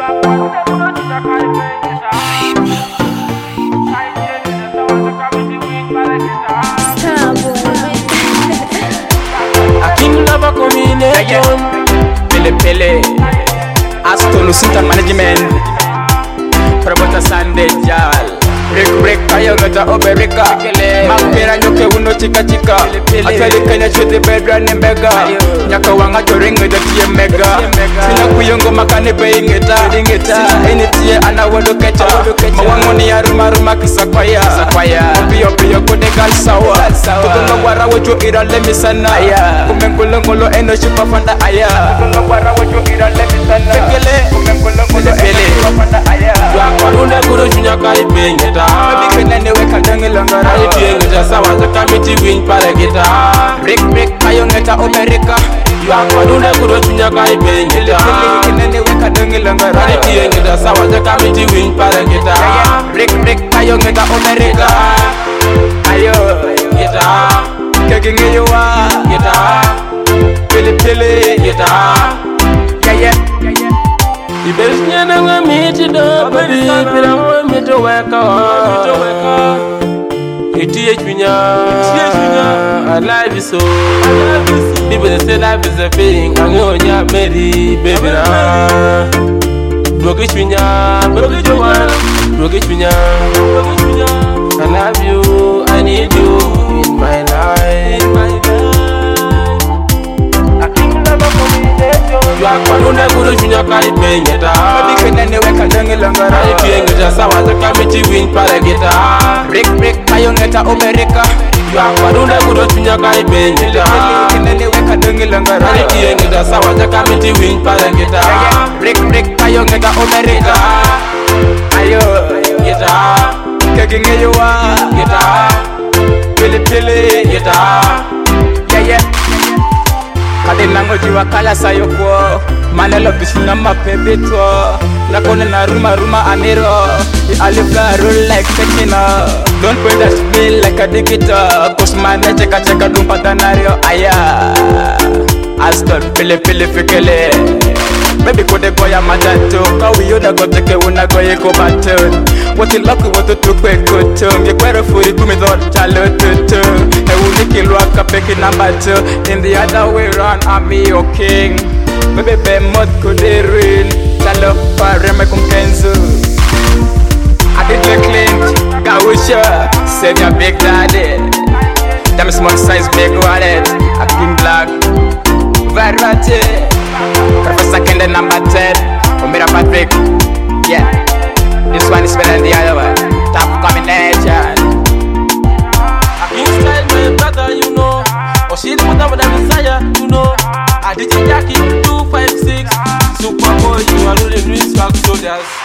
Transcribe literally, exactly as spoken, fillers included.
Aking lava combination, Pele Pele, Aston Lucinta Management, Prabota Sunday Jal. Break break kaya ngata obereka Mapera nyoke uno chika chika Atwali kanya chute bedra nembega Nyaka wanga choringa dati ye mega Sina kuyongo makane pe ingeta Sina tie ana wado kecha Mawango ni ya ruma ruma kisa kwaya Piyo piyo kodeka sawa Kukunga wara wacho ira lemi sana Kumengulongolo eno shupa fanda aya Kukunga wara wacho ira lemi sana Kumengulongolo eno shupa fanda aya Wakwarunde kuro chunya kari pengeta Baby kenene weka dangi langara Iti ngeta sawa za kamiti win pale gita Break break kayo ngeta omerika Yakwadunde kuro chunya kai pengeta Kenene weka dangi langara Iti ngeta sawa za kamiti win pale gita Break break kayo ngeta omerika Ayo gita Kegi ngewa gita Pili pili gita Yeah yeah Ibes nyana nga miti do bari pira mo miti weka Iti echunya I love you so People they say life is a thing Angonya meri baby na Broke echunya Broke echunya Broke echunya I love you I need you in my life Yakwadunde kuro chunya kai pengeta Baby kenene weka dangi langara Iti ngeta sawa za kamiti win pale gita Break break kayo ngeta omerika Yakwadunde kuro chunya kai pengeta Kenene weka dangi langara Iti ngeta sawa za kamiti win pale gita Break break kayo ngeta omerika Ayo gita Kegi ngewa gita Pili pili gita Yeah yeah Kade nango jiwa kala sayo kwa Manelo bishina mapebetwa Nakone na ruma ruma anero I live the rule like Tekina Don't point at me like a digita Cause mane cheka cheka dumpa danario Aya Aston pili pili fikele Baby kode goya majato Kawi yoda goteke una goye ko baton Wati loku watu tukwe kutung Ye kwere furi kumi dhot chalo tutu He uniki luaka peki number two In the other way round I'm your king Baby be mod kude ruin Chalo pareme kumkenzu I did the clean Gawisha Save your big daddy Them small size big wallet Aking black Variety Professor Kende number ten Omira Patrick Yeah This one is better than the other one Top combination Aking style my brother you know Oshiri muta muda Messiah you know Aditi Jackie two five six Superboy you are rolling with swag soldiers